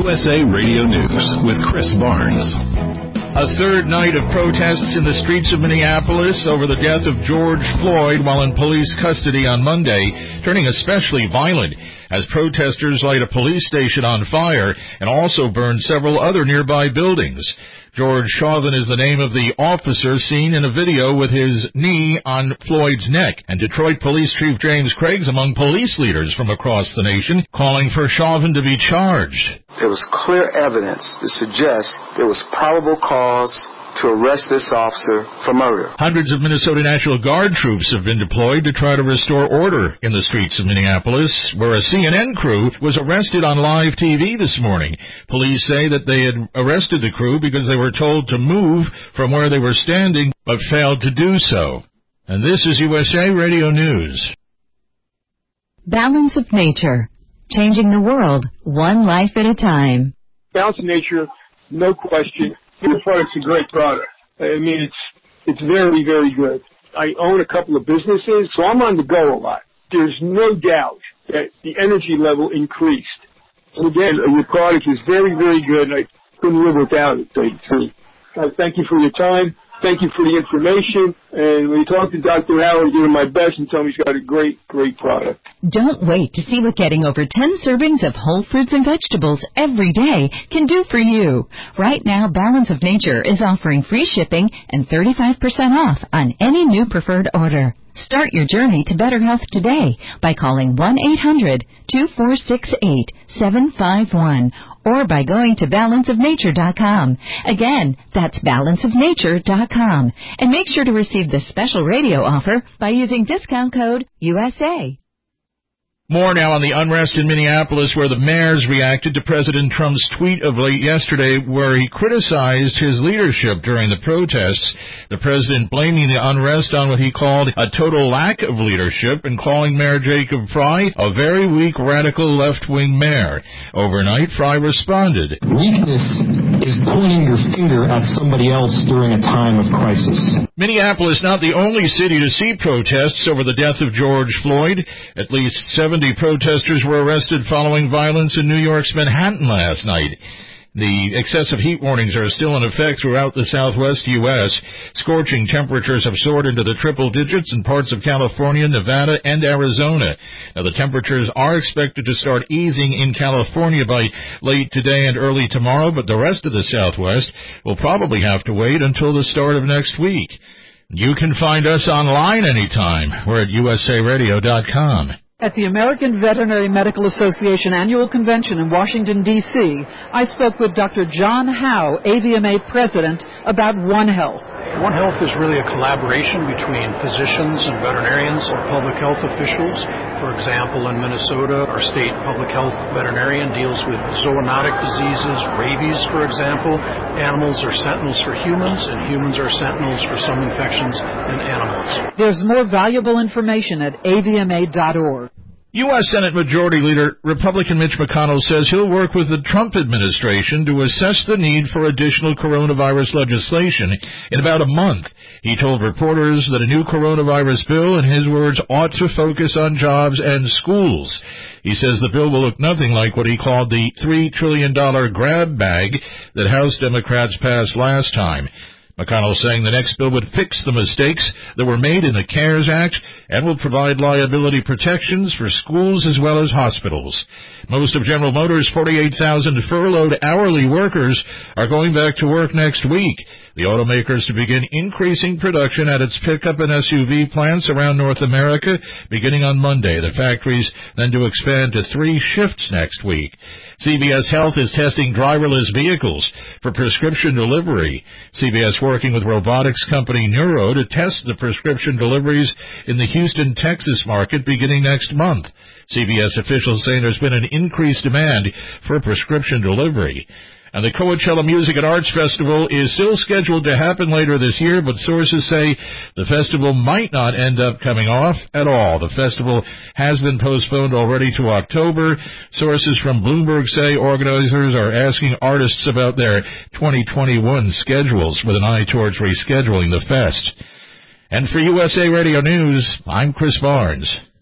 USA Radio News with Chris Barnes. A third night of protests in the streets of Minneapolis over the death of George Floyd while in police custody on Monday, turning especially violent as protesters light a police station on fire and also burn several other nearby buildings. George Chauvin is the name of the officer seen in a video with his knee on Floyd's neck. And Detroit Police Chief James Craig's among police leaders from across the nation calling for Chauvin to be charged. There was clear evidence to suggest there was probable cause to arrest this officer for murder. Hundreds of Minnesota National Guard troops have been deployed to try to restore order in the streets of Minneapolis, where a CNN crew was arrested on live TV this morning. Police say that they had arrested the crew because they were told to move from where they were standing, but failed to do so. And this is USA Radio News. Balance of Nature, changing the world one life at a time. Balance of Nature, no question. Your product's a great product. I mean, it's very, very good. I own a couple of businesses, so I'm on the go a lot. There's no doubt that the energy level increased. And again, your product is very, very good, and I couldn't live without it, thank you for your time. Thank you for the information. And when you talk to Dr. Howard, give him my best and tell him he's got a great, great product. Don't wait to see what getting over 10 servings of whole fruits and vegetables every day can do for you. Right now, Balance of Nature is offering free shipping and 35% off on any new preferred order. Start your journey to better health today by calling 1-800-2468-751 or by going to balanceofnature.com. Again, that's balanceofnature.com. And make sure to receive this special radio offer by using discount code USA. More now on the unrest in Minneapolis, where the mayors reacted to President Trump's tweet of late yesterday where he criticized his leadership during the protests. The president blaming the unrest on what he called a total lack of leadership and calling Mayor Jacob Frey a very weak, radical left-wing mayor. Overnight, Frey responded. Weakness is pointing your finger at somebody else during a time of crisis. Minneapolis not the only city to see protests over the death of George Floyd. At least 70 protesters were arrested following violence in New York's Manhattan last night. The excessive heat warnings are still in effect throughout the southwest U.S. Scorching temperatures have soared into the triple digits in parts of California, Nevada, and Arizona. Now, the temperatures are expected to start easing in California by late today and early tomorrow, but the rest of the southwest will probably have to wait until the start of next week. You can find us online anytime. We're at usaradio.com. At the American Veterinary Medical Association Annual Convention in Washington, D.C., I spoke with Dr. John Howe, AVMA President, about One Health. One Health is really a collaboration between physicians and veterinarians or public health officials. For example, in Minnesota, our state public health veterinarian deals with zoonotic diseases, rabies, for example. Animals are sentinels for humans, and humans are sentinels for some infections in animals. There's more valuable information at avma.org. U.S. Senate Majority Leader Republican Mitch McConnell says he'll work with the Trump administration to assess the need for additional coronavirus legislation in about a month. He told reporters that a new coronavirus bill, in his words, ought to focus on jobs and schools. He says the bill will look nothing like what he called the $3 trillion grab bag that House Democrats passed last time. McConnell saying the next bill would fix the mistakes that were made in the CARES Act and will provide liability protections for schools as well as hospitals. Most of General Motors' 48,000 furloughed hourly workers are going back to work next week. The automakers to begin increasing production at its pickup and SUV plants around North America beginning on Monday. The factories then to expand to 3 shifts next week. CVS Health is testing driverless vehicles for prescription delivery. CVS working with robotics company Neuro to test the prescription deliveries in the Houston, Texas market beginning next month. CVS officials saying there's been an increased demand for prescription delivery. And the Coachella Music and Arts Festival is still scheduled to happen later this year, but sources say the festival might not end up coming off at all. The festival has been postponed already to October. Sources from Bloomberg say organizers are asking artists about their 2021 schedules with an eye towards rescheduling the fest. And for USA Radio News, I'm Chris Barnes.